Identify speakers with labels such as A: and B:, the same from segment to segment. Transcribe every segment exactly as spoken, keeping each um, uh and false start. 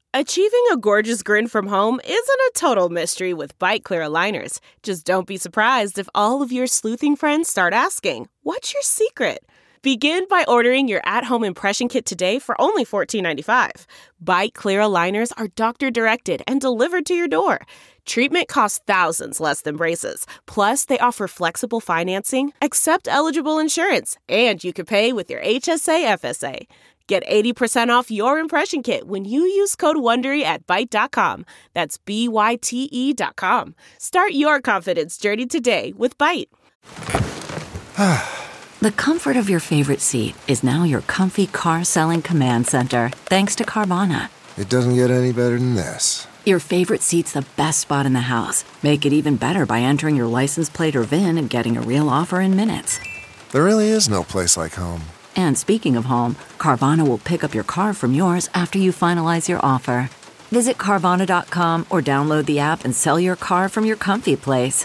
A: Achieving a gorgeous grin from home isn't a total mystery with Byte Clear aligners. Just don't be surprised if all of your sleuthing friends start asking, "What's your secret?" Begin by ordering your at-home impression kit today for only fourteen ninety-five. Byte Clear aligners are doctor-directed and delivered to your door. Treatment costs thousands less than braces. Plus, they offer flexible financing, accept eligible insurance, and you can pay with your H S A F S A. Get eighty percent off your impression kit when you use code WONDERY at byte dot com. That's B Y T E dot com. Start your confidence journey today with Byte.
B: The comfort of your favorite seat is now your comfy car selling command center, thanks to Carvana.
C: It doesn't get any better than this.
B: Your favorite seat's the best spot in the house. Make it even better by entering your license plate or V I N and getting a real offer in minutes.
C: There really is no place like home.
B: And speaking of home, Carvana will pick up your car from yours after you finalize your offer. Visit Carvana dot com or download the app and sell your car from your comfy place.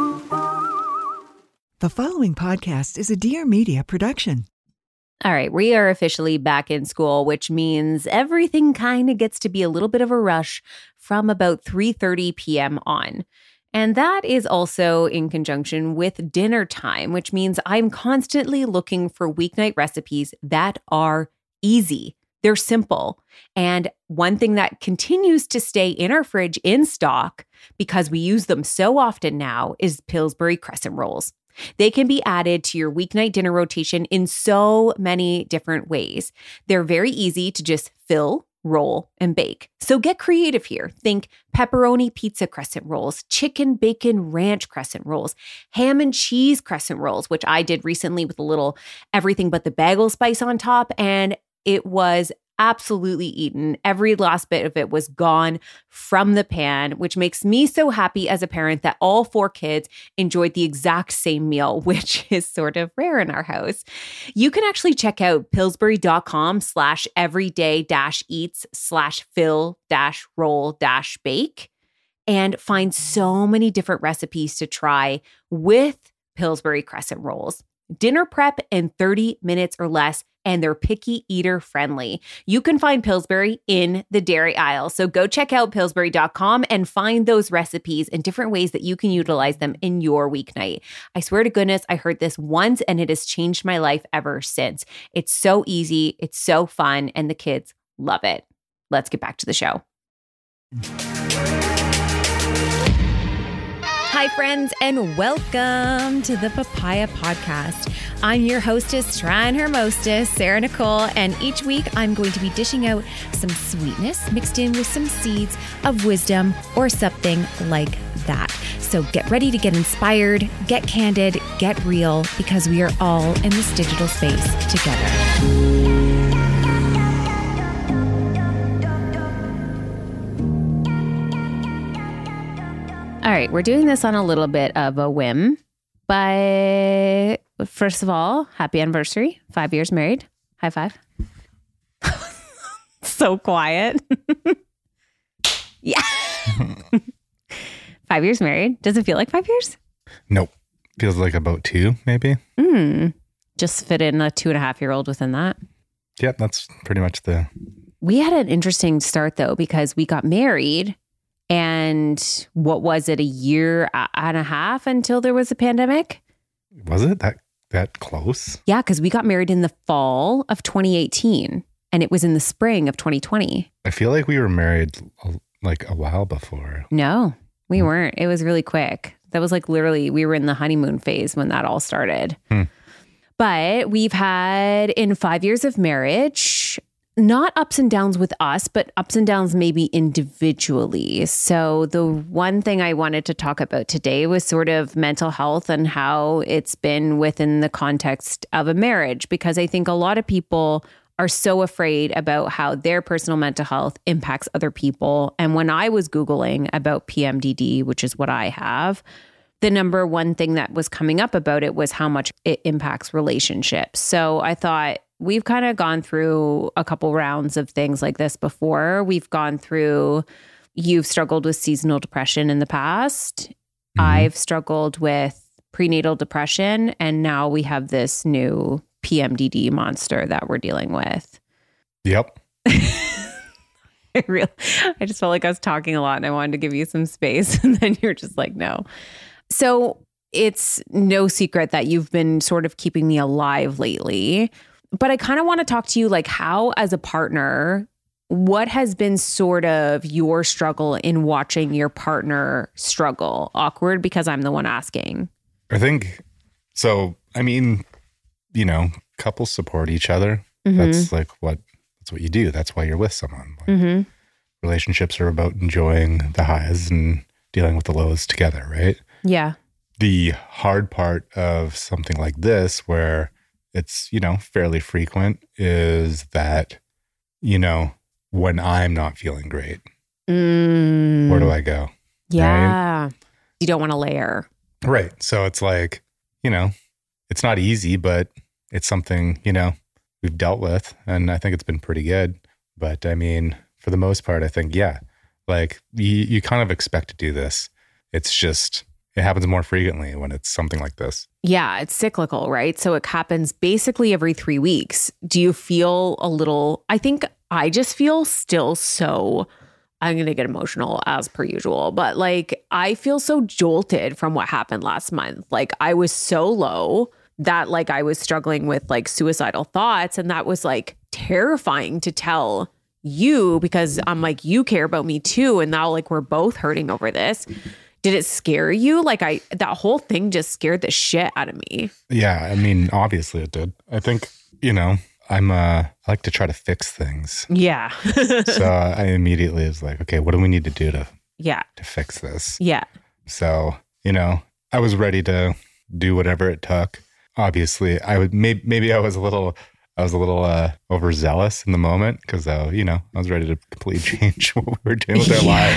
D: The following podcast is a Dear Media production.
E: All right, we are officially back in school, which means everything kind of gets to be a little bit of a rush from about three thirty p.m. on. And that is also in conjunction with dinner time, which means I'm constantly looking for weeknight recipes that are easy. They're simple. And one thing that continues to stay in our fridge in stock, because we use them so often now, is Pillsbury crescent rolls. They can be added to your weeknight dinner rotation in so many different ways. They're very easy to just fill, roll, and bake. So get creative here. Think pepperoni pizza crescent rolls, chicken bacon ranch crescent rolls, ham and cheese crescent rolls, which I did recently with a little everything but the bagel spice on top, and it was absolutely eaten. Every last bit of it was gone from the pan, which makes me so happy as a parent that all four kids enjoyed the exact same meal, which is sort of rare in our house. You can actually check out Pillsbury.com slash everyday dash eats slash fill dash roll dash bake and find so many different recipes to try with Pillsbury crescent rolls. Dinner prep in thirty minutes or less, and they're picky eater friendly. You can find Pillsbury in the dairy aisle. So go check out Pillsbury dot com and find those recipes and different ways that you can utilize them in your weeknight. I swear to goodness, I heard this once and it has changed my life ever since. It's so easy, it's so fun, and the kids love it. Let's get back to the show. Hi, friends, and welcome to the Papaya Podcast. I'm your hostess, trying her mostest, Sarah Nicole, and each week I'm going to be dishing out some sweetness mixed in with some seeds of wisdom or something like that. So get ready to get inspired, get candid, get real, because we are all in this digital space together. All right, we're doing this on a little bit of a whim, but first of all, happy anniversary. Five years married. High five. So quiet. Yeah. Five years married. Does it feel like five years?
F: Nope. Feels like about two, maybe.
E: Mm. Just fit in a two and a half year old within that.
F: Yep, that's pretty much the...
E: We had an interesting start, though, because we got married. And what was it, a year and a half until there was a pandemic?
F: Was it that that close?
E: Yeah, because we got married in the fall of twenty eighteen and it was in the spring of twenty twenty.
F: I feel like we were married like a while before.
E: No, we hmm. weren't. It was really quick. That was like literally, we were in the honeymoon phase when that all started. Hmm. But we've had, in five years of marriage, not ups and downs with us, but ups and downs maybe individually. So the one thing I wanted to talk about today was sort of mental health and how it's been within the context of a marriage, because I think a lot of people are so afraid about how their personal mental health impacts other people. And when I was Googling about P M D D, which is what I have, the number one thing that was coming up about it was how much it impacts relationships. So I thought, we've kind of gone through a couple rounds of things like this before. We've gone through, you've struggled with seasonal depression in the past. Mm-hmm. I've struggled with prenatal depression. And now we have this new P M D D monster that we're dealing with.
F: Yep.
E: I really, I just felt like I was talking a lot and I wanted to give you some space. And then you're just like, no. So it's no secret that you've been sort of keeping me alive lately. But I kind of want to talk to you like how, as a partner, what has been sort of your struggle in watching your partner struggle? Awkward because I'm the one asking.
F: I think so. I mean, you know, couples support each other. Mm-hmm. That's like what, that's what you do. That's why you're with someone. Like, mm-hmm. Relationships are about enjoying the highs and dealing with the lows together, right?
E: Yeah.
F: The hard part of something like this, where it's, you know, fairly frequent, is that, you know, when I'm not feeling great, mm. where do I go?
E: Yeah. Right? You don't want to layer.
F: Right. So it's like, you know, it's not easy, but it's something, you know, we've dealt with. And I think it's been pretty good. But I mean, for the most part, I think, yeah, like you, you kind of expect to do this. It's just, it happens more frequently when it's something like this.
E: Yeah, it's cyclical, right? So it happens basically every three weeks. Do you feel a little, I think I just feel still so, I'm going to get emotional as per usual, but like I feel so jolted from what happened last month. Like I was so low that like I was struggling with like suicidal thoughts. And that was like terrifying to tell you because I'm like, you care about me too. And now like we're both hurting over this. Did it scare you? Like I, that whole thing just scared the shit out of me.
F: Yeah. I mean, obviously it did. I think, you know, I'm, uh, I like to try to fix things.
E: Yeah.
F: So I immediately was like, okay, what do we need to do to,
E: yeah,
F: to fix this?
E: Yeah.
F: So, you know, I was ready to do whatever it took. Obviously I would, maybe, maybe I was a little, I was a little uh, overzealous in the moment because, uh, you know, I was ready to completely change what we were doing with our
E: yeah.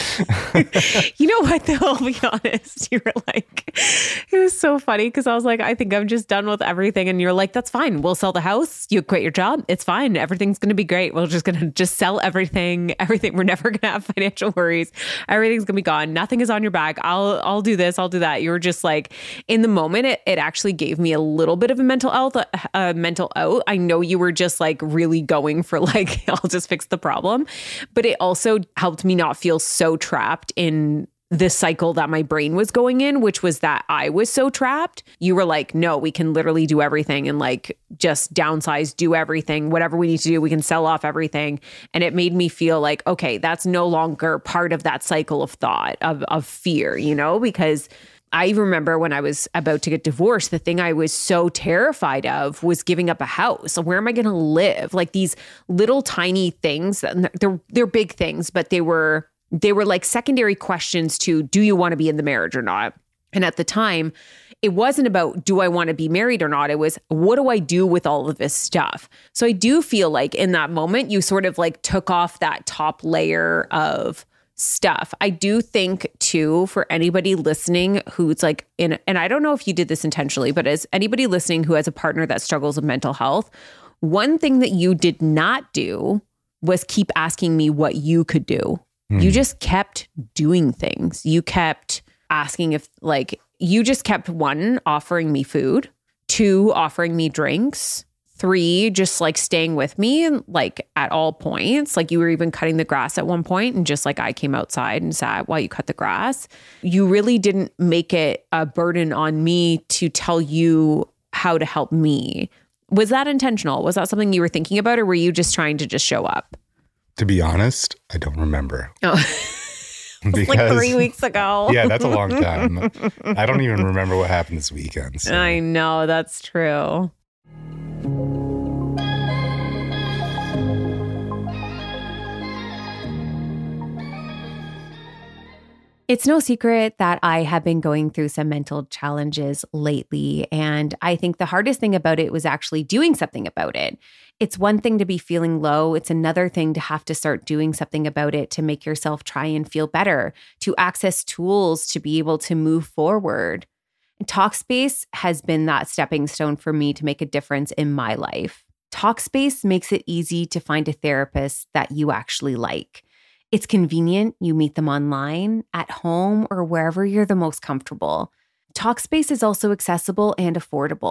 F: lives.
E: You know what, though? I'll be honest. You were like, it was so funny because I was like, I think I'm just done with everything. And you're like, that's fine. We'll sell the house. You quit your job. It's fine. Everything's going to be great. We're just going to just sell everything. Everything. We're never going to have financial worries. Everything's going to be gone. Nothing is on your back. I'll, I'll do this. I'll do that. You were just like, in the moment, it, it actually gave me a little bit of a mental health, uh, mental out. I know you were just like really going for like, I'll just fix the problem. But it also helped me not feel so trapped in the cycle that my brain was going in, which was that I was so trapped. You were like, no, we can literally do everything and like just downsize, do everything, whatever we need to do, we can sell off everything. And it made me feel like, okay, that's no longer part of that cycle of thought, of, of fear, you know, because I remember when I was about to get divorced, the thing I was so terrified of was giving up a house. So where am I going to live? Like these little tiny things that they're, they're big things, but they were, they were like secondary questions to, do you want to be in the marriage or not? And at the time, it wasn't about, do I want to be married or not? It was, what do I do with all of this stuff? So I do feel like in that moment, you sort of like took off that top layer of stuff. I do think too, for anybody listening who's like in, and I don't know if you did this intentionally, but as anybody listening who has a partner that struggles with mental health, one thing that you did not do was keep asking me what you could do. Mm. You just kept doing things. You kept asking if like, you just kept one, offering me food, two, offering me drinks, three, just like staying with me like at all points. Like you were even cutting the grass at one point and just like I came outside and sat while you cut the grass. You really didn't make it a burden on me to tell you how to help me. Was that intentional? Was that something you were thinking about, or were you just trying to just show up?
F: To be honest, I don't remember.
E: Oh. Because, like three weeks ago.
F: Yeah, that's a long time. I don't even remember what happened this weekend. So.
E: I know, that's true. It's no secret that I have been going through some mental challenges lately, and I think the hardest thing about it was actually doing something about it. It's one thing to be feeling low. It's another thing to have to start doing something about it to make yourself try and feel better, to access tools to be able to move forward. And Talkspace has been that stepping stone for me to make a difference in my life. Talkspace makes it easy to find a therapist that you actually like. It's convenient. You meet them online, at home, or wherever you're the most comfortable. Talkspace is also accessible and affordable.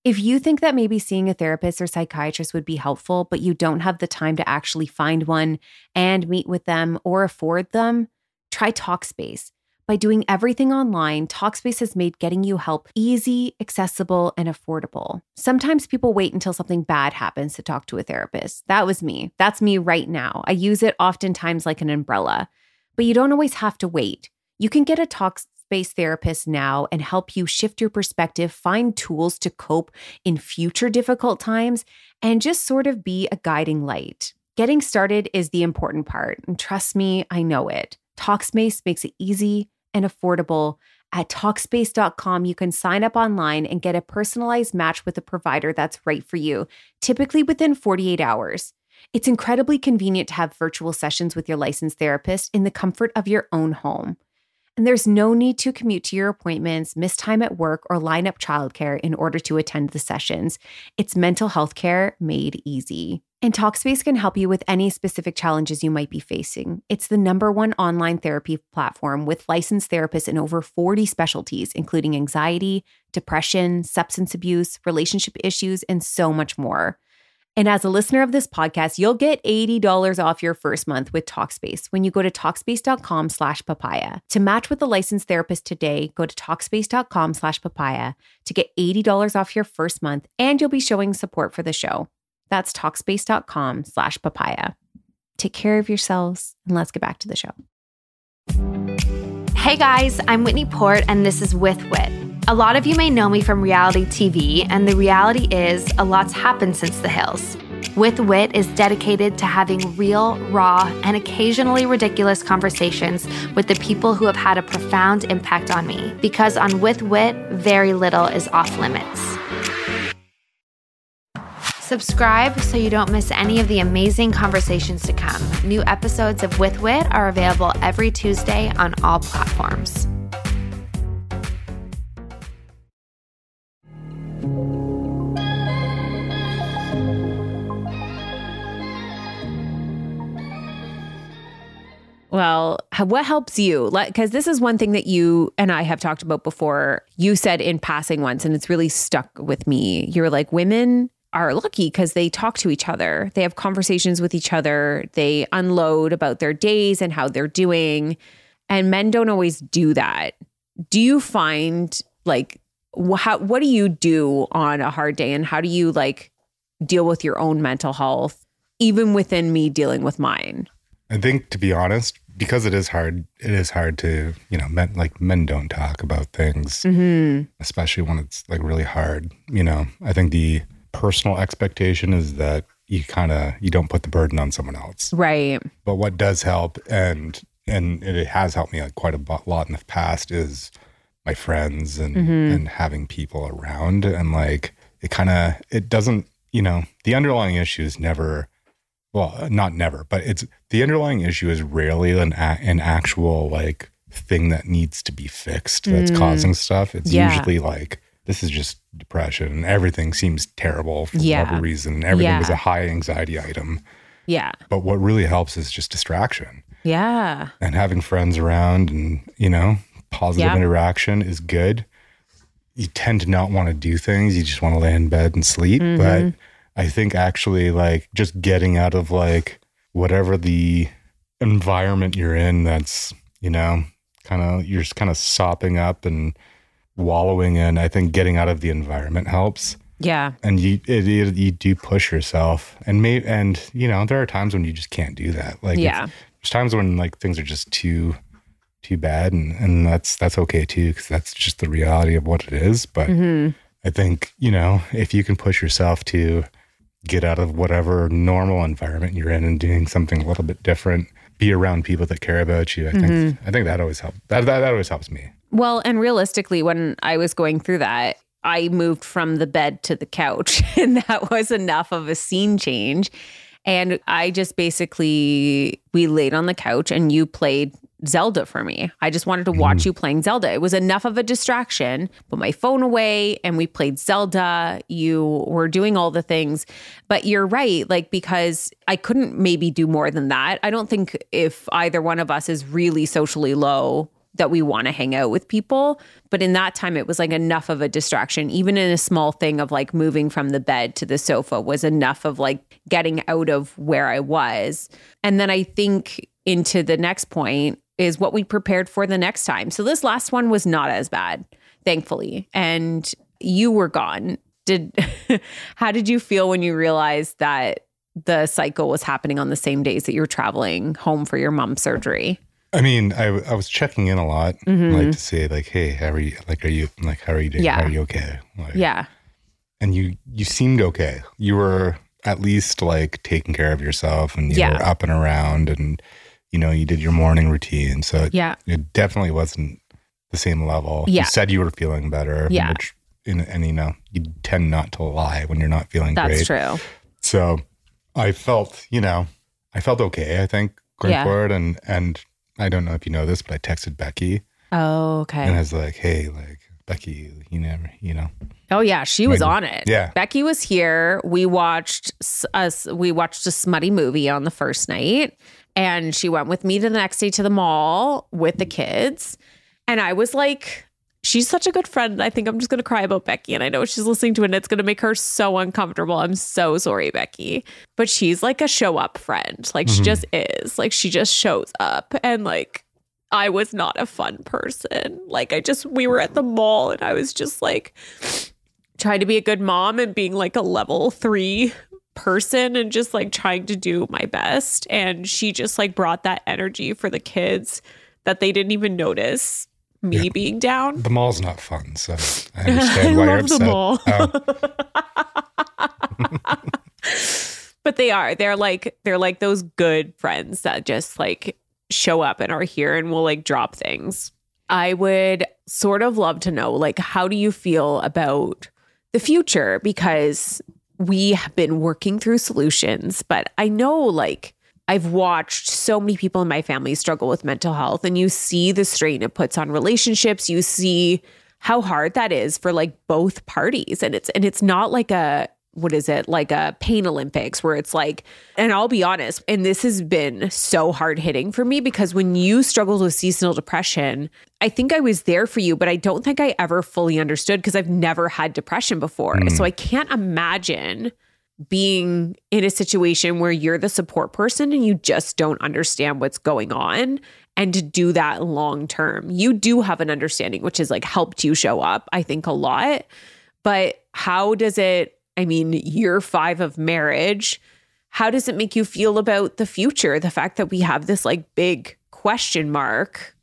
E: If you think that maybe seeing a therapist or psychiatrist would be helpful, but you don't have the time to actually find one and meet with them or afford them, try Talkspace. By doing everything online, Talkspace has made getting you help easy, accessible, and affordable. Sometimes people wait until something bad happens to talk to a therapist. That was me. That's me right now. I use it oftentimes like an umbrella. But you don't always have to wait. You can get a Talkspace therapist now and help you shift your perspective, find tools to cope in future difficult times, and just sort of be a guiding light. Getting started is the important part, and trust me, I know it. Talkspace makes it easy and affordable. At Talkspace dot com, you can sign up online and get a personalized match with a provider that's right for you, typically within forty-eight hours. It's incredibly convenient to have virtual sessions with your licensed therapist in the comfort of your own home. And there's no need to commute to your appointments, miss time at work, or line up childcare in order to attend the sessions. It's mental health care made easy. And Talkspace can help you with any specific challenges you might be facing. It's the number one online therapy platform with licensed therapists in over forty specialties, including anxiety, depression, substance abuse, relationship issues, and so much more. And as a listener of this podcast, you'll get eighty dollars off your first month with Talkspace when you go to Talkspace dot com slash papaya. To match with a licensed therapist today, go to Talkspace dot com slash papaya to get eighty dollars off your first month, and you'll be showing support for the show. That's Talkspace dot com slash papaya. Take care of yourselves, and let's get back to the show.
G: Hey guys, I'm Whitney Port, and this is With Wit. A lot of you may know me from reality T V, and the reality is a lot's happened since The Hills. With Wit is dedicated to having real, raw, and occasionally ridiculous conversations with the people who have had a profound impact on me. Because on With Wit, very little is off limits. Subscribe so you don't miss any of the amazing conversations to come. New episodes of With Wit are available every Tuesday on all platforms.
E: Well, what helps you? Because this is one thing that you and I have talked about before. You said in passing once, and it's really stuck with me. You're like, women are lucky because they talk to each other. They have conversations with each other. They unload about their days and how they're doing. And men don't always do that. Do you find like, how, what do you do on a hard day? And how do you like deal with your own mental health, even within me dealing with mine?
F: I think, to be honest, because it is hard, it is hard to, you know, men, like men don't talk about things, mm-hmm. especially when it's like really hard. You know, I think the personal expectation is that you kind of, you don't put the burden on someone else.
E: Right.
F: But what does help, and and it has helped me like quite a lot in the past, is my friends and, mm-hmm. and having people around. And like, it kind of, it doesn't, you know, the underlying issue is never, well, not never, but it's, the underlying issue is rarely an, an actual like thing that needs to be fixed that's mm. causing stuff. It's yeah. usually like, this is just depression and everything seems terrible for
E: yeah.
F: whatever reason. Everything
E: yeah.
F: is a high anxiety item.
E: Yeah.
F: But what really helps is just distraction.
E: Yeah.
F: And having friends around and, you know, positive yeah. interaction is good. You tend to not want to do things. You just want to lay in bed and sleep. Mm-hmm. But I think actually like just getting out of like whatever the environment you're in that's, you know, kind of, you're just kind of sopping up and wallowing in, I think getting out of the environment helps.
E: Yeah.
F: And you it, it, you do push yourself. And may, and you know, there are times when you just can't do that. Like
E: yeah.
F: there's times when like things are just too too bad, and, and that's that's okay too, because that's just the reality of what it is. But mm-hmm. I think, you know, if you can push yourself to get out of whatever normal environment you're in and doing something a little bit different, be around people that care about you. I think mm-hmm. I think that always helps. That, that that always helps me.
E: Well, and realistically, when I was going through that, I moved from the bed to the couch, and that was enough of a scene change. And I just basically, we laid on the couch and you played Zelda for me. I just wanted to watch mm. you playing Zelda. It was enough of a distraction. Put my phone away and we played Zelda. You were doing all the things. But you're right, like, because I couldn't maybe do more than that. I don't think if either one of us is really socially low, that we want to hang out with people. But in that time, it was like enough of a distraction. Even in a small thing of like moving from the bed to the sofa was enough of like getting out of where I was. And then I think into the next point is what we prepared for the next time. So this last one was not as bad, thankfully. And you were gone. Did how did you feel when you realized that the cycle was happening on the same days that you were traveling home for your mom's surgery?
F: I mean, I, I was checking in a lot, mm-hmm. like to say like, hey, how are you? Like, are you like, how are you doing?
E: Yeah.
F: Are you okay? Like,
E: yeah.
F: And you, you seemed okay. You were at least like taking care of yourself and you
E: yeah.
F: were up and around and, you know, you did your morning routine. So it,
E: yeah.
F: it definitely wasn't the same level.
E: Yeah.
F: You said you were feeling better.
E: Yeah.
F: Which, in, and, you know, you tend not to lie when you're not feeling
E: That's
F: great.
E: That's true.
F: So I felt, you know, I felt okay, I think, going
E: yeah.
F: forward. And, and, I don't know if you know this, but I texted Becky.
E: Oh, okay.
F: And I was like, hey, like, Becky, you never, you know.
E: Oh, yeah. She was on it.
F: Yeah.
E: Becky was here. We watched us. We watched a smutty movie on the first night. And she went with me to the next day to the mall with the kids. And I was like, she's such a good friend. I think I'm just going to cry about Becky. And I know she's listening to it and it's going to make her so uncomfortable. I'm so sorry, Becky. But she's like a show up friend. Like mm-hmm. she just is. Like she just shows up. And like, I was not a fun person. Like I just, we were at the mall and I was just like trying to be a good mom and being like a level three person and just like trying to do my best. And she just like brought that energy for the kids that they didn't even notice me yeah. being down.
F: The mall's not fun, so I understand why
E: I
F: you're
E: love
F: upset.
E: The mall. Oh. But they are. They're like they're like those good friends that just like show up and are here and will like drop things. I would sort of love to know, like, how do you feel about the future? Because we have been working through solutions, but I know like I've watched so many people in my family struggle with mental health, and you see the strain it puts on relationships. You see how hard that is for like both parties. And it's, and it's not like a, what is it? Like a pain Olympics where it's like, and I'll be honest, and this has been so hard hitting for me because when you struggled with seasonal depression, I think I was there for you, but I don't think I ever fully understood because I've never had depression before. Mm. So I can't imagine being in a situation where you're the support person and you just don't understand what's going on, and to do that long term. You do have an understanding, which has like helped you show up, I think, a lot. But how does it, I mean, year five of marriage, how does it make you feel about the future? The fact that we have this like big question mark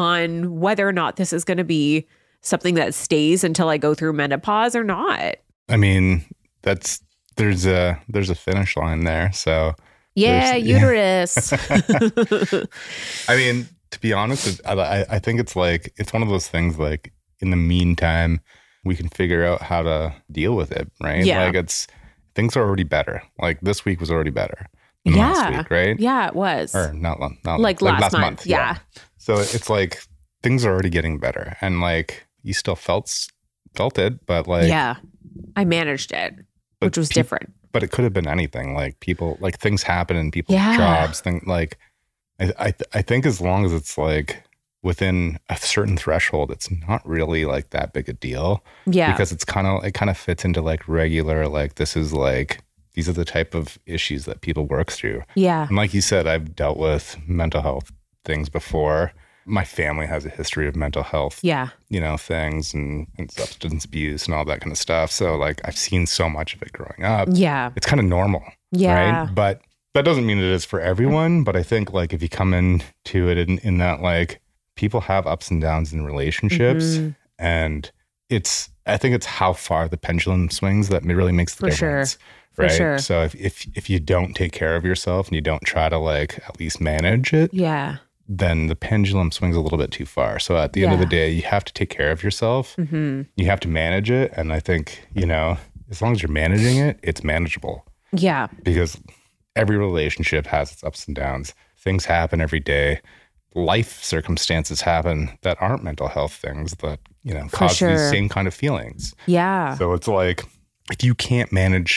E: on whether or not this is going to be something that stays until I go through menopause or not.
F: I mean, that's, There's a there's a finish line there, so
E: yeah, uterus.
F: Yeah. I mean, to be honest, I I think it's like it's one of those things. Like in the meantime, we can figure out how to deal with it, right?
E: Yeah.
F: Like it's things are already better. Like this week was already better than
E: yeah.
F: last week, right?
E: Yeah, it was.
F: Or not not
E: like,
F: like
E: last,
F: last
E: month.
F: month.
E: Yeah.
F: yeah. So it's like things are already getting better, and like you still felt felt it, but like
E: yeah, I managed it. Which was pe- different.
F: But it could have been anything. Like people, like things happen in people's
E: yeah.
F: jobs. Thing like, I I, th- I think as long as it's like within a certain threshold, it's not really like that big a deal.
E: Yeah.
F: Because it's kind of, it kind of fits into like regular, like this is like, these are the type of issues that people work through.
E: Yeah.
F: And like you said, I've dealt with mental health things before. My family has a history of mental health,
E: yeah,
F: you know, things and, and substance abuse and all that kind of stuff. So like I've seen so much of it growing up.
E: Yeah.
F: It's kind of normal.
E: Yeah.
F: Right. But that doesn't mean it is for everyone. But I think like if you come into it in, in that like people have ups and downs in relationships, mm-hmm. and it's, I think it's how far the pendulum swings that really makes the
E: for
F: difference.
E: Sure.
F: Right.
E: For sure.
F: So if, if, if you don't take care of yourself and you don't try to like at least manage it.
E: Yeah.
F: Then the pendulum swings a little bit too far. So at the yeah. end of the day, you have to take care of yourself.
E: Mm-hmm.
F: You have to manage it. And I think, you know, as long as you're managing it, it's manageable.
E: Yeah.
F: Because every relationship has its ups and downs. Things happen every day. Life circumstances happen that aren't mental health things that, you know, cause
E: sure.
F: these same kind of feelings.
E: Yeah.
F: So it's like, if you can't manage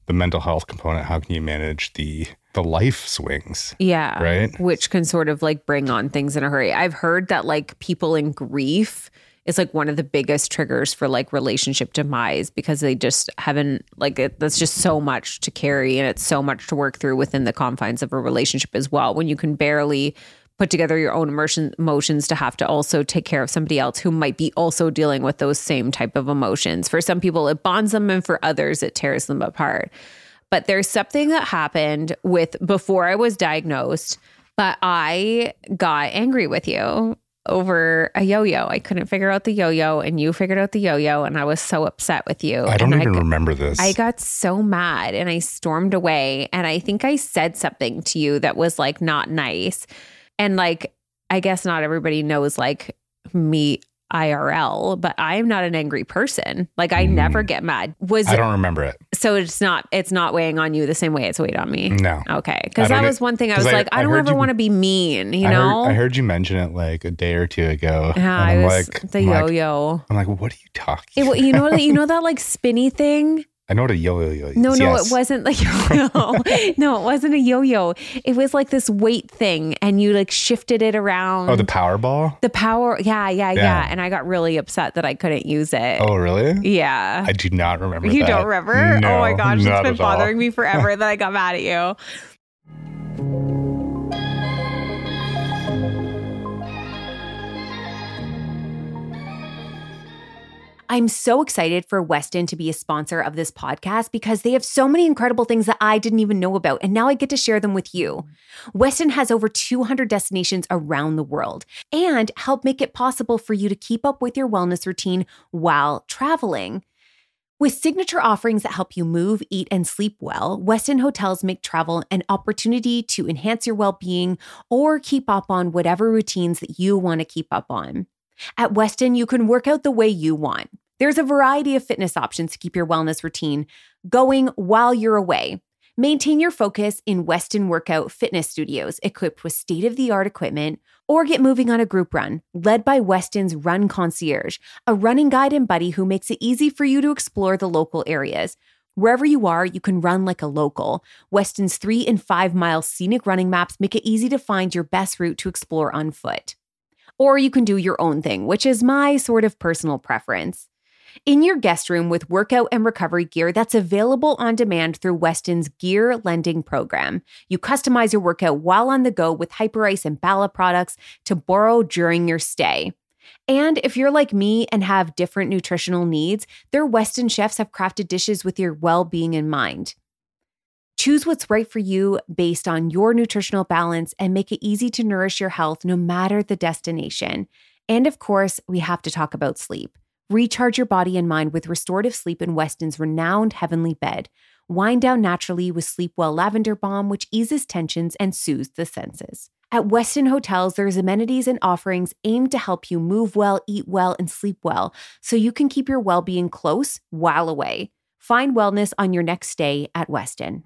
F: the mental health component, how can you manage the the life swings?
E: Yeah.
F: Right.
E: Which can sort of like bring on things in a hurry. I've heard that like people in grief is like one of the biggest triggers for like relationship demise because they just haven't like it, that's just so much to carry and it's so much to work through within the confines of a relationship as well. When you can barely put together your own emotion, emotions to have to also take care of somebody else who might be also dealing with those same type of emotions. For some people, it bonds them, and for others, it tears them apart. But there's something that happened with before I was diagnosed, but I got angry with you over a yo-yo. I couldn't figure out the yo-yo and you figured out the yo-yo and I was so upset with you.
F: I don't
E: and
F: even
E: I,
F: remember this.
E: I got so mad and I stormed away and I think I said something to you that was like not nice. And like, I guess not everybody knows like me I R L, but I'm not an angry person. Like I mm. never get mad. Was
F: I don't remember it.
E: So it's not it's not weighing on you the same way it's weighed on me.
F: No.
E: Okay. Because that was one thing I was I, like, I, I don't ever want to be mean, you
F: I
E: know?
F: Heard, I heard you mention it like a day or two ago.
E: Yeah,
F: and I'm
E: I was
F: like,
E: the
F: I'm
E: yo-yo.
F: Like, I'm like, what are you talking
E: it,
F: about?
E: You know you know that like spinny thing?
F: I know what a yo-yo is.
E: No, no,
F: yes.
E: it wasn't like no, no, it wasn't a yo-yo. It was like this weight thing, and you like shifted it around.
F: Oh, the Powerball?
E: The power, yeah, yeah, yeah,
F: yeah.
E: And I got really upset that I couldn't use it.
F: Oh, really?
E: Yeah.
F: I do not remember.
E: You
F: that.
E: don't remember?
F: No,
E: oh my gosh, it's
F: not
E: been
F: at all.
E: bothering me forever that I got mad at you. I'm so excited for Westin to be a sponsor of this podcast because they have so many incredible things that I didn't even know about, and now I get to share them with you. Westin has over two hundred destinations around the world and help make it possible for you to keep up with your wellness routine while traveling. With signature offerings that help you move, eat, and sleep well, Westin Hotels make travel an opportunity to enhance your well-being or keep up on whatever routines that you want to keep up on. At Westin, you can work out the way you want. There's a variety of fitness options to keep your wellness routine going while you're away. Maintain your focus in Westin Workout Fitness Studios, equipped with state-of-the-art equipment, or get moving on a group run, led by Westin's Run Concierge, a running guide and buddy who makes it easy for you to explore the local areas. Wherever you are, you can run like a local. Westin's three and five mile scenic running maps make it easy to find your best route to explore on foot. Or you can do your own thing, which is my sort of personal preference. In your guest room with workout and recovery gear that's available on demand through Westin's gear lending program. You customize your workout while on the go with Hyperice and Bala products to borrow during your stay. And if you're like me and have different nutritional needs, their Westin chefs have crafted dishes with your well-being in mind. Choose what's right for you based on your nutritional balance and make it easy to nourish your health no matter the destination. And of course, we have to talk about sleep. Recharge your body and mind with restorative sleep in Westin's renowned Heavenly Bed. Wind down naturally with Sleepwell Lavender Balm, which eases tensions and soothes the senses. At Westin Hotels, there's amenities and offerings aimed to help you move well, eat well, and sleep well, so you can keep your well-being close while away. Find wellness on your next stay at Westin.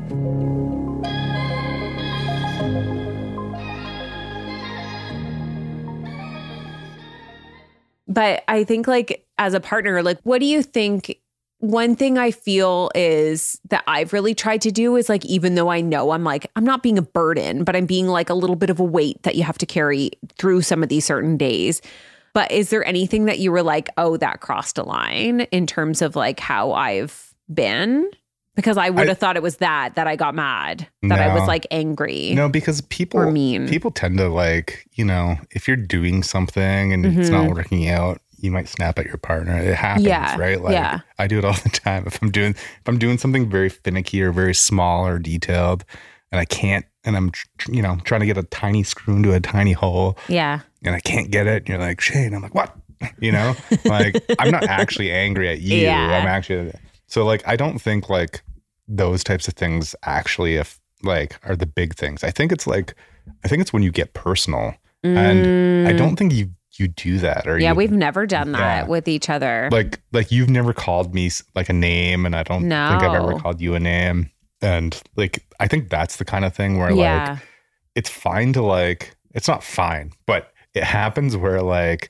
E: But I think like as a partner, like, what do you think? One thing I feel is that I've really tried to do is like, even though I know I'm like, I'm not being a burden, but I'm being like a little bit of a weight that you have to carry through some of these certain days. But is there anything that you were like, oh, that crossed a line in terms of like how I've been? Because I would have thought it was that, that I got mad, that
F: no,
E: I was like angry.
F: No, because people,
E: or mean.
F: people tend to like, you know, if you're doing something and mm-hmm. it's not working out, you might snap at your partner. It happens,
E: yeah,
F: right? Like
E: yeah.
F: I do it all the time. If I'm doing, if I'm doing something very finicky or very small or detailed and I can't, and I'm, you know, trying to get a tiny screw into a tiny hole.
E: Yeah.
F: And I can't get it. And you're like, Shane, I'm like, what? You know, like I'm not actually angry at you.
E: Yeah.
F: I'm actually, so like, I don't think like those types of things actually, if like, are the big things. I think it's like, I think it's when you get personal mm. and I don't think you, you do that. Or
E: yeah,
F: you,
E: we've never done that
F: yeah.
E: with each other.
F: Like, like you've never called me like a name and I don't
E: no.
F: think I've ever called you a name. And like, I think that's the kind of thing where
E: yeah.
F: like, it's fine to like, it's not fine, but it happens where like,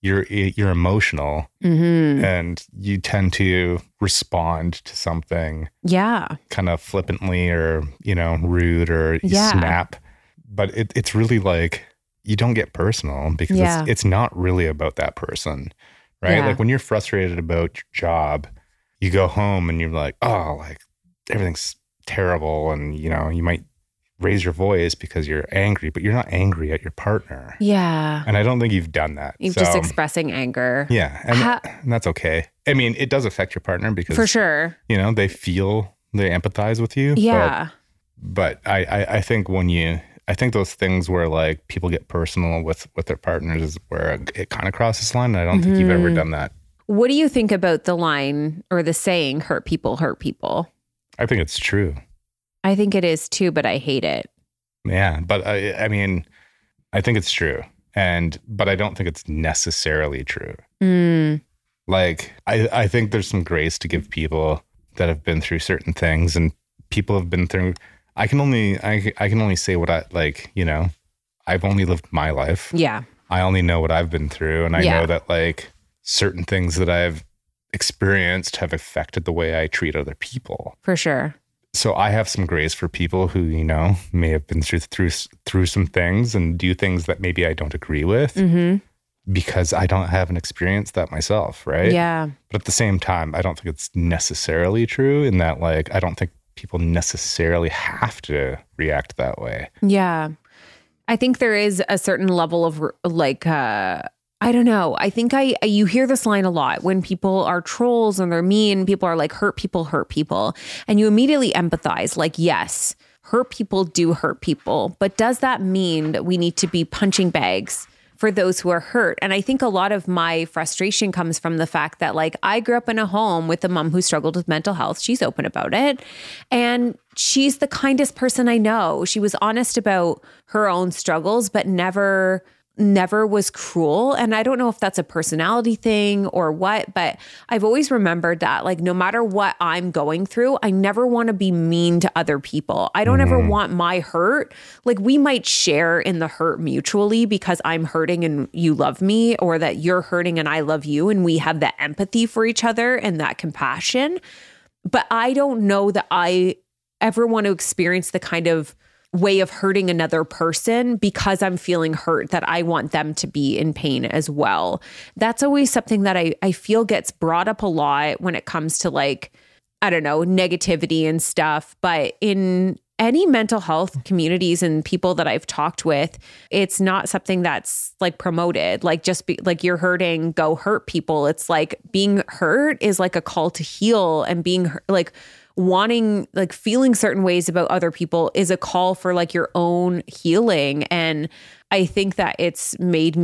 F: you're you're emotional
E: Mm-hmm.
F: and you tend to respond to something
E: Yeah.
F: kind of flippantly or, you know, rude or you
E: Yeah.
F: snap. But it, it's really like you don't get personal because
E: Yeah.
F: it's, it's not really about that person, right?
E: Yeah.
F: Like when you're frustrated about your job, you go home and you're like, oh, like everything's terrible. And, you know, you might raise your voice because you're angry, but you're not angry at your partner.
E: Yeah.
F: And I don't think you've done that.
E: You're
F: So,
E: just expressing anger.
F: yeah. And,
E: Ha-
F: and that's okay. I mean, it does affect your partner because,
E: For sure.
F: you know, they feel, they empathize with you.
E: Yeah.
F: But, but I, I, I think when you, I think those things where like people get personal with, with their partners is where it kind of crosses the line. And I don't think you've ever
E: Mm-hmm.
F: done that.
E: What do you think about the line or the saying, hurt people, hurt people?
F: I think it's true.
E: I think it is too, but I hate it.
F: Yeah. But I, I mean, I think it's true. And, but I don't think it's necessarily true.
E: Mm.
F: Like, I, I think there's some grace to give people that have been through certain things, and people have been through, I can only, I, I can only say what I, like, you know, I've only lived my life.
E: Yeah.
F: I only know what I've been through. And I
E: Yeah.
F: know that like certain things that I've experienced have affected the way I treat other people.
E: For sure.
F: So I have some grace for people who, you know, may have been through, through, through some things and do things that maybe I don't agree with.
E: Mm-hmm.
F: Because I don't have an experience that myself, right?
E: Yeah.
F: But at the same time, I don't think it's necessarily true in that, like, I don't think people necessarily have to react that way.
E: Yeah. I think there is a certain level of like, uh, I don't know. I think I, you hear this line a lot when people are trolls and they're mean, people are like, hurt people, hurt people. And you immediately empathize like, yes, hurt people do hurt people. But does that mean that we need to be punching bags for those who are hurt? And I think a lot of my frustration comes from the fact that like I grew up in a home with a mom who struggled with mental health. She's open about it. And she's the kindest person I know. She was honest about her own struggles, but never never was cruel. And I don't know if that's a personality thing or what, but I've always remembered that like, no matter what I'm going through, I never want to be mean to other people. I don't mm-hmm. ever want my hurt. Like we might share in the hurt mutually because I'm hurting and you love me, or that you're hurting and I love you. And we have that empathy for each other and that compassion. But I don't know that I ever want to experience the kind of way of hurting another person because I'm feeling hurt, that I want them to be in pain as well. That's always something that I, I feel gets brought up a lot when it comes to like, I don't know, negativity and stuff. But in any mental health communities and people that I've talked with, it's not something that's like promoted. Like just be like, you're hurting, go hurt people. It's like being hurt is like a call to heal, and being like, wanting, like feeling certain ways about other people is a call for like your own healing. And I think that it's made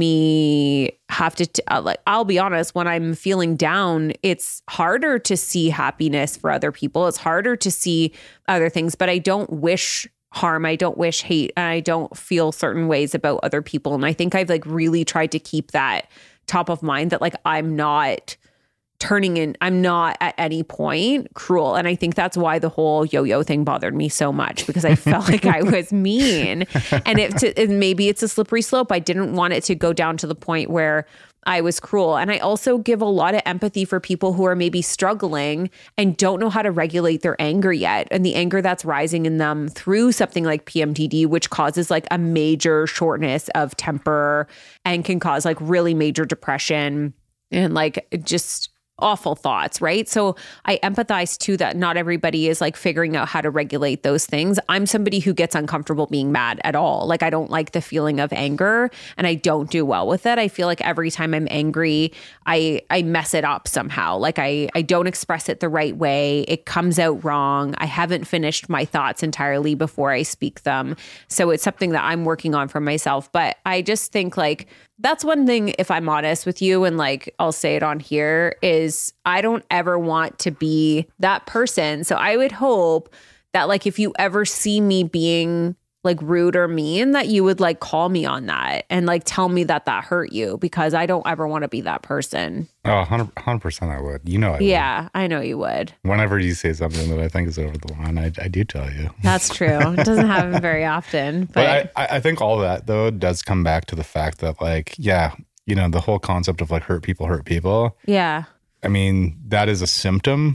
E: me have to, t- uh, like, I'll be honest, when I'm feeling down, it's harder to see happiness for other people. It's harder to see other things, but I don't wish harm. I don't wish hate. And I don't feel certain ways about other people. And I think I've like really tried to keep that top of mind, that like, I'm not turning in, I'm not at any point cruel. And I think that's why the whole yo-yo thing bothered me so much, because I felt like I was mean. And it, to, and maybe it's a slippery slope. I didn't want it to go down to the point where I was cruel. And I also give a lot of empathy for people who are maybe struggling and don't know how to regulate their anger yet. And the anger that's rising in them through something like P M D D, which causes like a major shortness of temper and can cause like really major depression and like just awful thoughts, right? So I empathize too that not everybody is like figuring out how to regulate those things. I'm somebody who gets uncomfortable being mad at all. Like I don't like the feeling of anger, and I don't do well with it. I feel like every time I'm angry, I I mess it up somehow. Like I I don't express it the right way. It comes out wrong. I haven't finished my thoughts entirely before I speak them. So it's something that I'm working on for myself. But I just think like that's one thing, if I'm honest with you, and like I'll say it on here, is I don't ever want to be that person. So I would hope that like if you ever see me being like rude or mean, that you would like call me on that and like tell me that that hurt you, because I don't ever want to be that person.
F: Oh, one hundred percent I would. You know I would.
E: Yeah, I know you would.
F: Whenever you say something that I think is over the line, I, I do tell you.
E: That's true. It doesn't happen very often. But,
F: but I, I think all of that, though, does come back to the fact that, like, yeah, you know, the whole concept of like hurt people hurt people.
E: Yeah.
F: I mean, that is a symptom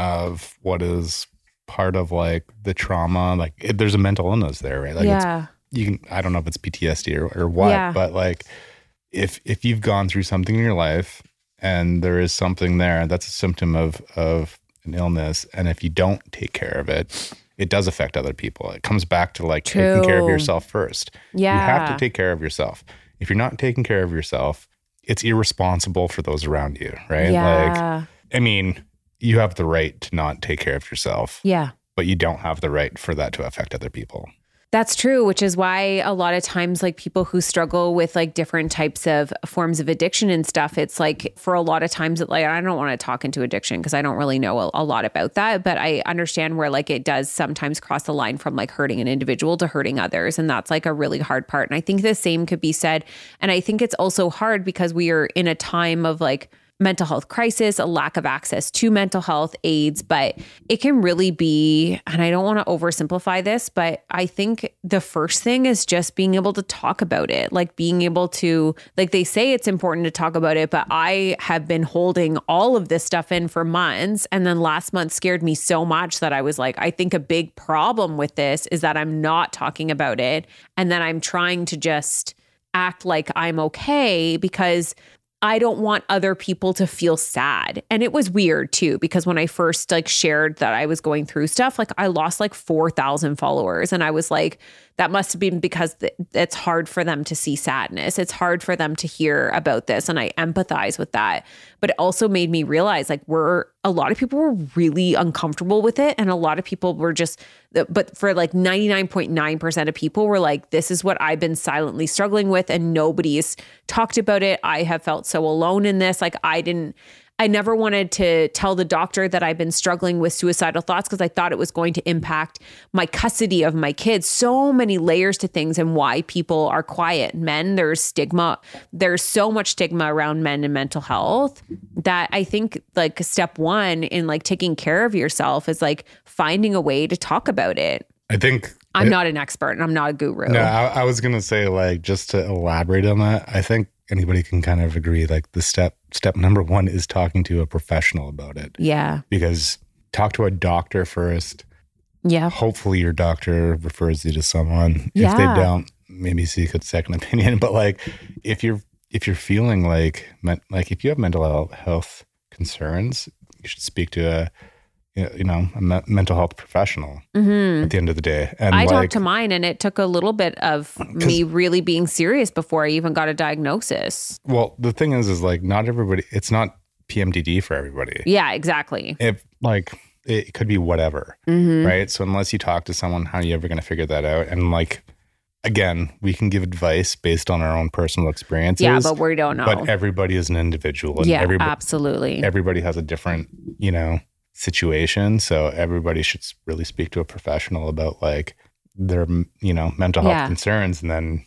F: of what is part of like the trauma. Like it, there's a mental illness there, right? Like
E: yeah.
F: it's, you can, I don't know if it's P T S D or, or what,
E: yeah.
F: but like if, if you've gone through something in your life and there is something there, that's a symptom of, of an illness. And if you don't take care of it, it does affect other people. It comes back to like
E: True.
F: taking care of yourself first.
E: Yeah.
F: You have to take care of yourself. If you're not taking care of yourself, it's irresponsible for those around you, right?
E: Yeah.
F: Like, I mean, you have the right to not take care of yourself.
E: Yeah.
F: But you don't have the right for that to affect other people.
E: That's true, which is why a lot of times like people who struggle with like different types of forms of addiction and stuff, it's like for a lot of times it like, I don't want to talk into addiction because I don't really know a, a lot about that, but I understand where like it does sometimes cross the line from like hurting an individual to hurting others. And that's like a really hard part. And I think the same could be said. And I think it's also hard because we are in a time of like mental health crisis, a lack of access to mental health aids, but it can really be, and I don't want to oversimplify this, but I think the first thing is just being able to talk about it, like being able to, like they say it's important to talk about it, but I have been holding all of this stuff in for months. And then last month scared me so much that I was like, I think a big problem with this is that I'm not talking about it. And then I'm trying to just act like I'm okay because I don't want other people to feel sad. And it was weird too, because when I first like shared that I was going through stuff, like I lost like four thousand followers. And I was like, that must have been because th- it's hard for them to see sadness. It's hard for them to hear about this. And I empathize with that. But it also made me realize like we're, a lot of people were really uncomfortable with it. And a lot of people were just, but for like ninety-nine point nine percent of people were like, this is what I've been silently struggling with and nobody's talked about it. I have felt so alone in this. Like I didn't, I never wanted to tell the doctor that I've been struggling with suicidal thoughts because I thought it was going to impact my custody of my kids. So many layers to things and why people are quiet. Men, there's stigma. There's so much stigma around men and mental health that I think like step one in like taking care of yourself is like finding a way to talk about it.
F: I think
E: I'm
F: it,
E: not an expert and I'm not a guru.
F: No, I, I was going to say like, just to elaborate on that, I think anybody can kind of agree like the step step number one is talking to a professional about it.
E: Yeah.
F: Because talk to a doctor first.
E: Yeah.
F: Hopefully your doctor refers you to someone.
E: Yeah.
F: If they don't, maybe seek a second opinion. But like if you're if you're feeling like like if you have mental health concerns, you should speak to a you know, a me- mental health professional mm-hmm. at the end of the day. And
E: I
F: like,
E: talked to mine and it took a little bit of me really being serious before I even got a diagnosis.
F: Well, the thing is, is like not everybody, it's not P M D D for everybody.
E: Yeah, exactly.
F: If like, it could be whatever, mm-hmm. right? So unless you talk to someone, how are you ever going to figure that out? And like, again, we can give advice based on our own personal experiences.
E: Yeah, but we don't know.
F: But everybody is an individual. And
E: yeah,
F: everybody,
E: absolutely.
F: Everybody has a different, you know, situation. So everybody should really speak to a professional about like their, you know, mental health
E: yeah.
F: concerns and then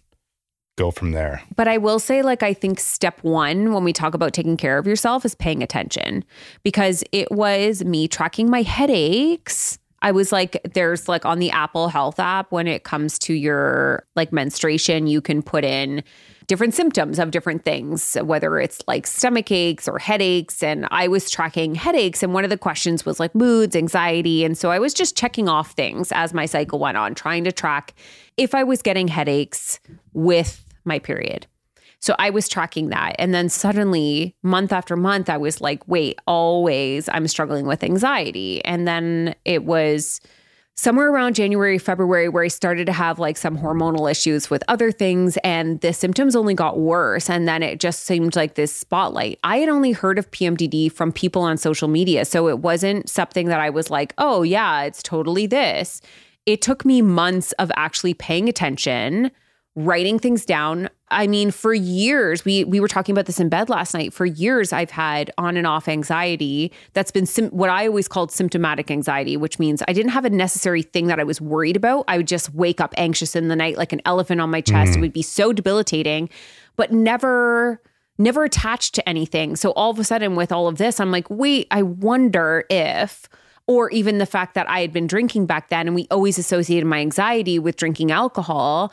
F: go from there.
E: But I will say, like, I think step one when we talk about taking care of yourself is paying attention, because it was me tracking my headaches. I was like, there's like on the Apple Health app, when it comes to your like menstruation, you can put in different symptoms of different things, whether it's like stomach aches or headaches. And I was tracking headaches. And one of the questions was like moods, anxiety. And so I was just checking off things as my cycle went on, trying to track if I was getting headaches with my period. So I was tracking that. And then suddenly, month after month, I was like, wait, always I'm struggling with anxiety. And then it was somewhere around January, February, where I started to have like some hormonal issues with other things, and the symptoms only got worse. And then it just seemed like this spotlight. I had only heard of P M D D from people on social media. So it wasn't something that I was like, oh yeah, it's totally this. It took me months of actually paying attention, writing things down. I mean, for years, we we were talking about this in bed last night. For years, I've had on and off anxiety that's been sim- what I always called symptomatic anxiety, which means I didn't have a necessary thing that I was worried about. I would just wake up anxious in the night like an elephant on my chest. Mm. It would be so debilitating, but never, never attached to anything. So all of a sudden with all of this, I'm like, wait, I wonder if... Or even the fact that I had been drinking back then, and we always associated my anxiety with drinking alcohol.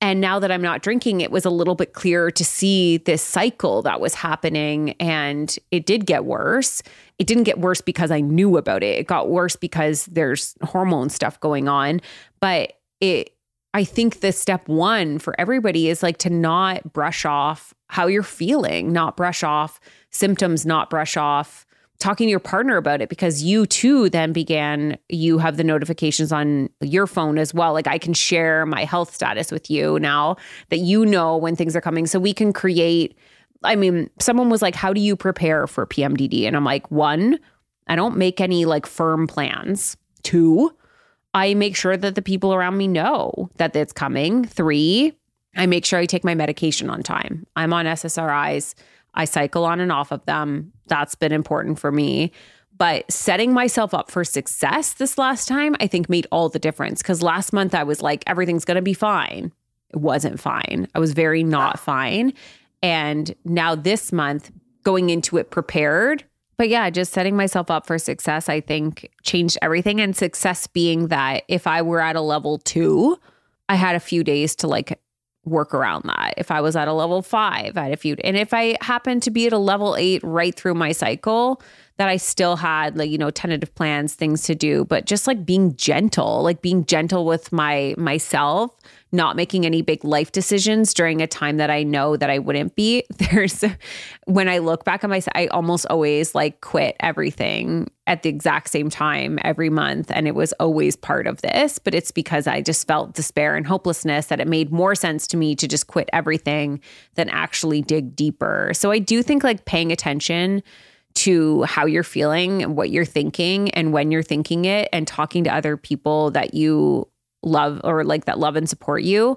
E: And now that I'm not drinking, it was a little bit clearer to see this cycle that was happening. And it did get worse. It didn't get worse because I knew about it. It got worse because there's hormone stuff going on. But it, I think the step one for everybody is like to not brush off how you're feeling, not brush off symptoms, not brush off talking to your partner about it, because you too then began, you have the notifications on your phone as well. Like I can share my health status with you now that you know when things are coming. So we can create, I mean, someone was like, how do you prepare for P M D D? And I'm like, one, I don't make any like firm plans. Two, I make sure that the people around me know that it's coming. Three, I make sure I take my medication on time. I'm on S S R Is. I cycle on and off of them. That's been important for me. But setting myself up for success this last time, I think made all the difference. Because last month I was like, everything's going to be fine. It wasn't fine. I was very not fine. And now this month, going into it prepared. But yeah, just setting myself up for success, I think changed everything. And success being that if I were at a level two, I had a few days to like work around that. If I was at a level five, I had a few, and if I happened to be at a level eight right through my cycle, that I still had like, you know, tentative plans, things to do, but just like being gentle, like being gentle with my myself, not making any big life decisions during a time that I know that I wouldn't be. There's, when I look back on myself, I almost always like quit everything at the exact same time every month. And it was always part of this, but it's because I just felt despair and hopelessness that it made more sense to me to just quit everything than actually dig deeper. So I do think like paying attention to how you're feeling, what you're thinking, and when you're thinking it, and talking to other people that you love or like that love and support you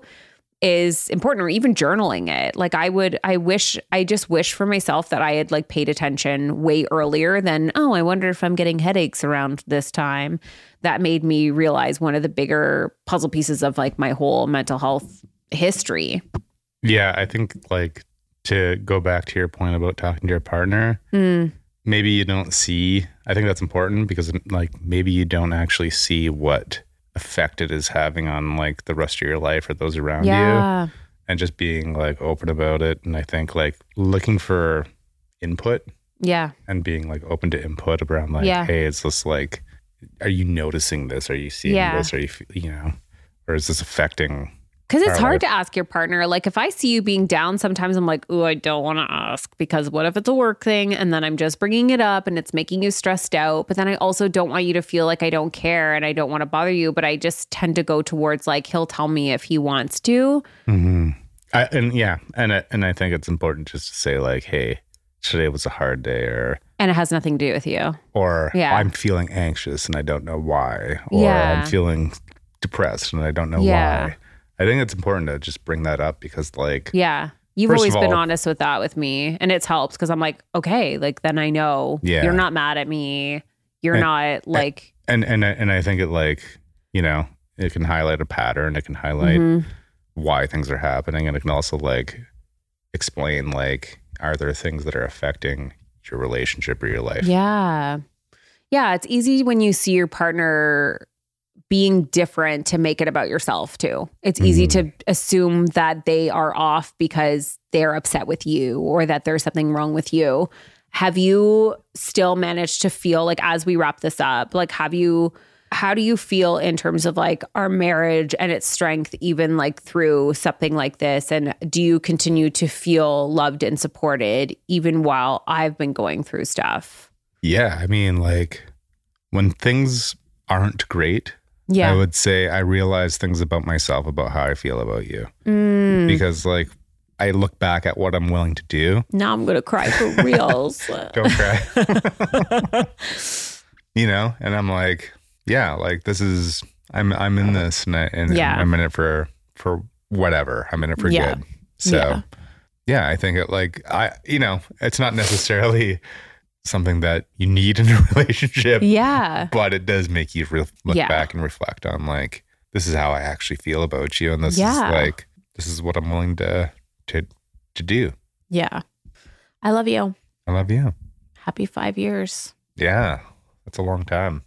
E: is important, or even journaling it. Like I would, I wish, I just wish for myself that I had like paid attention way earlier than, oh, I wonder if I'm getting headaches around this time. That made me realize one of the bigger puzzle pieces of like my whole mental health history.
F: Yeah, I think like to go back to your point about talking to your partner,
E: Mm.
F: maybe you don't see, I think that's important because like maybe you don't actually see what effect it is having on like the rest of your life or those around
E: Yeah.
F: you, and just being like open about it. And I think like looking for input
E: Yeah.
F: and being like open to input around like,
E: Yeah.
F: hey, it's just like, are you noticing this? Are you seeing
E: Yeah.
F: this? Are you, you know, or is this affecting?
E: Because it's
F: our
E: hard
F: life?
E: to ask your partner. Like if I see you being down, sometimes I'm like, oh, I don't want to ask because what if it's a work thing? And then I'm just bringing it up and it's making you stressed out. But then I also don't want you to feel like I don't care and I don't want to bother you. But I just tend to go towards like, he'll tell me if he wants to.
F: Mm-hmm. I, and yeah. And, I, and I think it's important just to say like, hey, today was a hard day, or
E: And it has nothing to do with you.
F: or
E: Yeah.
F: I'm feeling anxious and I don't know why, or
E: Yeah.
F: I'm feeling depressed and I don't know
E: Yeah.
F: why. I think it's important to just bring that up because like,
E: Yeah. You've
F: First
E: always
F: of
E: been
F: all-
E: honest with that with me. And it's helped because I'm like, okay, like then I know
F: Yeah.
E: you're not mad at me. You're
F: And-
E: not like,
F: and, and, I- and I think it like, you know, it can highlight a pattern. It can highlight
E: Mhm.
F: why things are happening. And it can also like explain like, are there things that are affecting your relationship or your life?
E: yeah. Yeah. It's easy when you see your partner being different to make it about yourself too. It's easy to assume that they are off because they're upset with you or that there's something wrong with you. Have you still managed to feel like, as we wrap this up, like, have you, how do you feel in terms of like our marriage and its strength, even like through something like this? And do you continue to feel loved and supported even while I've been going through stuff?
F: Yeah. I mean, like when things aren't great,
E: Yeah.
F: I would say I realize things about myself, about how I feel about you.
E: Mm.
F: Because like I look back at what I'm willing to do.
E: Now I'm going to cry for reals.
F: Don't cry. You know, and I'm like, yeah, like this is, I'm I'm in this and, I, and
E: Yeah.
F: I'm in it for, for whatever. I'm in it for
E: Yeah.
F: good. So
E: Yeah.
F: yeah, I think it like, I, you know, it's not necessarily something that you need in a relationship.
E: Yeah.
F: But it does make you re- look
E: Yeah.
F: back and reflect on like, this is how I actually feel about you. And this
E: Yeah.
F: is like, this is what I'm willing to, to, to do.
E: Yeah. I love you.
F: I love you.
E: Happy five years.
F: Yeah. That's a long time.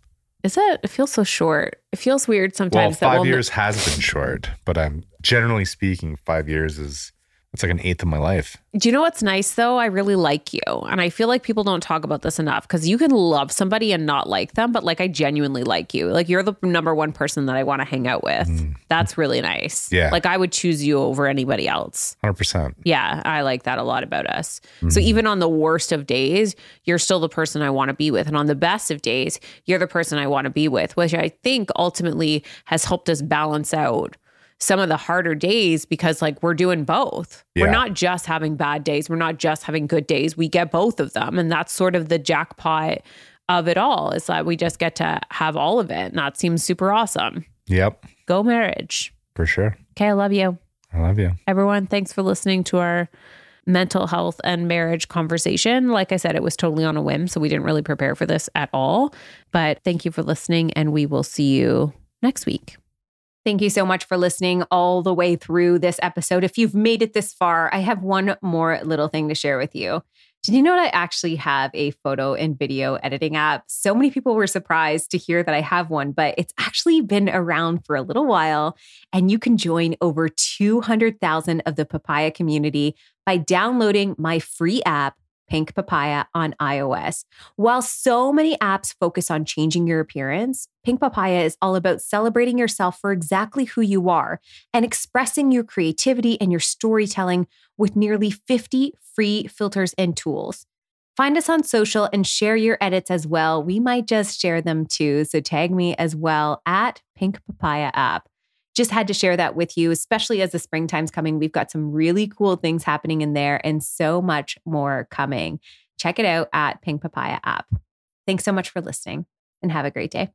E: Is that, it feels so short. It feels weird
F: Well,
E: sometimes.
F: five
E: that we'll,
F: years has been short, but I'm generally speaking, five years is, it's like an eighth of my life.
E: Do you know what's nice though? I really like you. And I feel like people don't talk about this enough because you can love somebody and not like them, but like I genuinely like you. Like you're the number one person that I want to hang out with. Mm. That's really nice.
F: Yeah.
E: Like I would choose you over anybody else.
F: one hundred percent.
E: Yeah. I like that a lot about us.
F: Mm.
E: So even on the worst of days, you're still the person I want to be with. And on the best of days, you're the person I want to be with, which I think ultimately has helped us balance out some of the harder days because like we're doing both. Yeah. We're not just having bad days. We're not just having good days. We get both of them. And that's sort of the jackpot of it all, is that we just get to have all of it. And that seems super awesome.
F: Yep.
E: Go marriage.
F: For sure.
E: Okay. I love you.
F: I love you.
E: Everyone, thanks for listening to our mental health and marriage conversation. Like I said, it was totally on a whim, so we didn't really prepare for this at all. But thank you for listening, and we will see you next week. Thank you so much for listening all the way through this episode. If you've made it this far, I have one more little thing to share with you. Did you know that I actually have a photo and video editing app? So many people were surprised to hear that I have one, but it's actually been around for a little while, and you can join over two hundred thousand of the Papaya community by downloading my free app, Pink Papaya, on iOS. While so many apps focus on changing your appearance, Pink Papaya is all about celebrating yourself for exactly who you are and expressing your creativity and your storytelling with nearly fifty free filters and tools. Find us on social and share your edits as well. We might just share them too, so tag me as well at Pink Papaya app. Just had to share that with you, especially as the springtime's coming. We've got some really cool things happening in there and so much more coming. Check it out at Pink Papaya app. Thanks so much for listening and have a great day.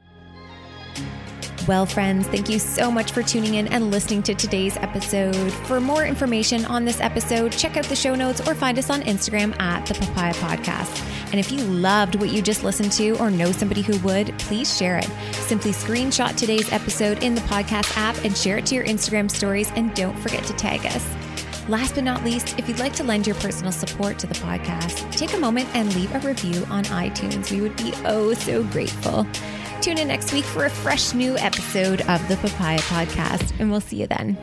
E: Well, friends, thank you so much for tuning in and listening to today's episode. For more information on this episode, check out the show notes or find us on Instagram at The Papaya Podcast. And if you loved what you just listened to or know somebody who would, please share it. Simply screenshot today's episode in the podcast app and share it to your Instagram stories, and don't forget to tag us. Last but not least, if you'd like to lend your personal support to the podcast, take a moment and leave a review on iTunes. We would be oh so grateful. Tune in next week for a fresh new episode of the Papaya Podcast, and we'll see you then.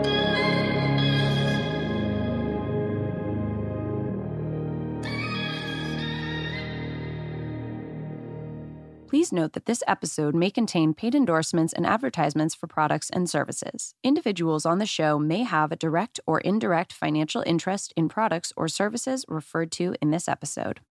H: Please note that this episode may contain paid endorsements and advertisements for products and services. Individuals on the show may have a direct or indirect financial interest in products or services referred to in this episode.